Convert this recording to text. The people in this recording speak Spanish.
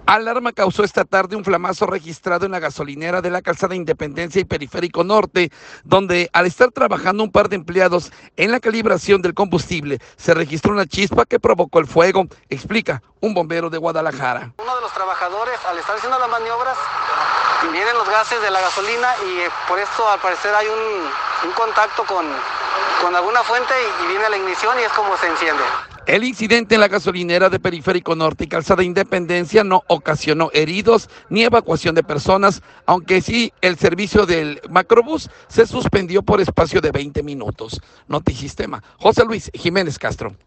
Alarma causó esta tarde un flamazo registrado en la gasolinera de la calzada Independencia y Periférico Norte, donde al estar trabajando un par de empleados en la calibración del combustible, se registró una chispa que provocó el fuego, explica un bombero de Guadalajara. Uno de los trabajadores, al estar haciendo las maniobras, vienen los gases de la gasolina y por esto al parecer hay un contacto con alguna fuente y viene la ignición y es como se enciende. El incidente en la gasolinera de Periférico Norte y Calzada Independencia no ocasionó heridos ni evacuación de personas, aunque sí el servicio del macrobús se suspendió por espacio de 20 minutos. Notisistema, José Luis Jiménez Castro.